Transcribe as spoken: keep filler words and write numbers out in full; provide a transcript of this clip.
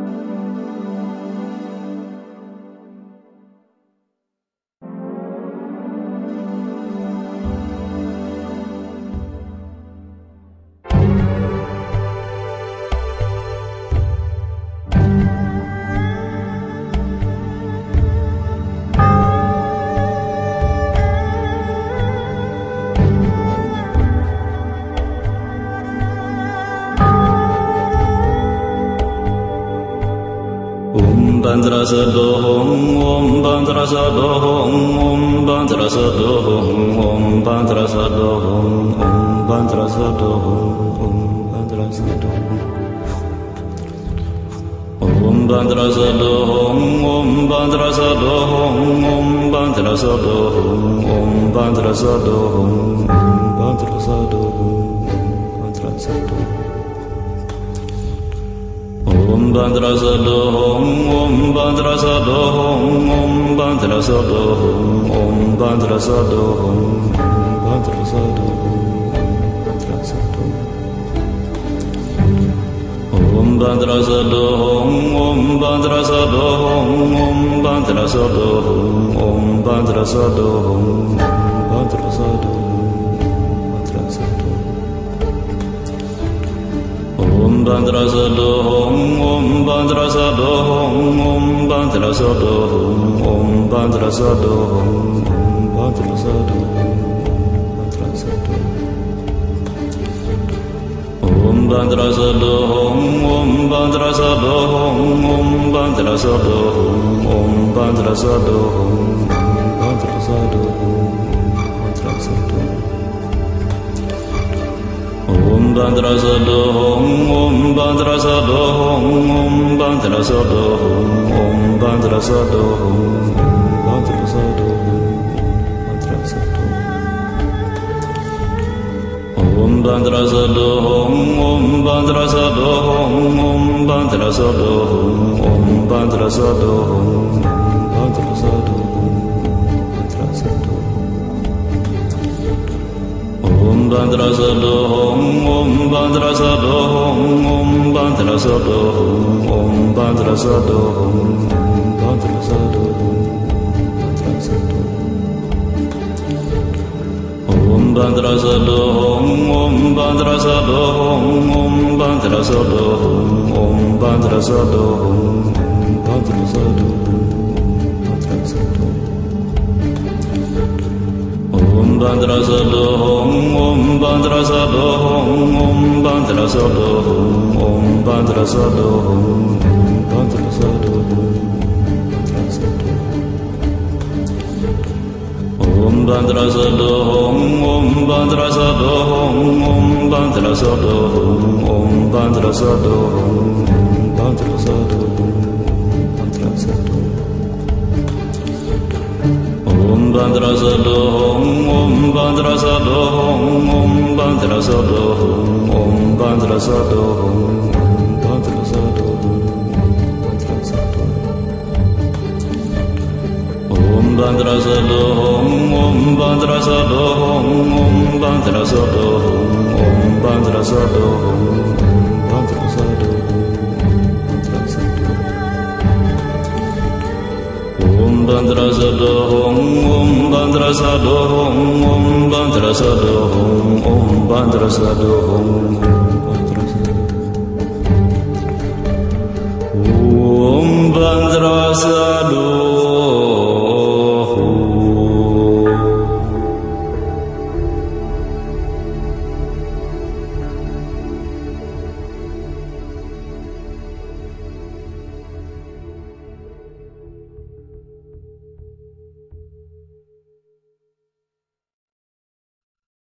Bandrasadom, Om Bandrasadom, Om Bandrasadom, Om Bandrasadom, Om Bandrasadom, Om Bandrasadom. Om Bandrasadom, Om Bandrasadom, Om Bandrasadom, Om Bandrasadom, Om Bandrasadom, Om Bandrasadom. Om Bandrasadom, Om Bandrasadom, Om Bandrasadom, Om Bandrasadom, Om Bandrasadom, Om Bandrasadom, Om Bandrasadom, Om Bandrasadom, Om Bandrasadom, Om Bandrasadom. Om Bandrasadom, Om Bandrasadom, Om Bandrasadom, Om Bandrasadom, Om Bandrasadom, Om Bandrasadom, Om Bandrasadom, Om Bandrasadom, Om Bandrasadom, Om Bandrasadom. Om Bandrasadom, Om Bandrasadom, Om Bandrasadom, Om Bandrasadom, Om Bandrasadom, Om Bandrasadom, Om Bandrasadom, Om Bandrasadom, Om Bandrasadom, Om Bandrasadom. Om Bandrasadom, Om Bandrasadom, Om Bandrasadom, Om Bandrasadom, Om Bandrasadom. Om Bandrasadom, Om Bandrasadom, Om Bandrasadom, Om Bandrasadom, Om Bandrasadom. Om Bandrasadom, Om Bandrasadom, Om Bandrasadom, Om Bandrasadom, Om Bandrasadom. Om Bandrasadom, Om Bandrasadom, Om Bandrasadom, Om Bandrasadom, Om Bandrasadom. Om Bandrasadom, Om Bandrasadom, Om Bandrasadom, Om Bandrasadom, Om Bandrasadom. Om Bandrasadom, Om Bandrasadom, Om Bandrasadom, Om Bandrasadom, Om Bandrasadom. Om Bandrasadom, Om Bandrasadom, Om Bandrasadom, Om Bandrasadom.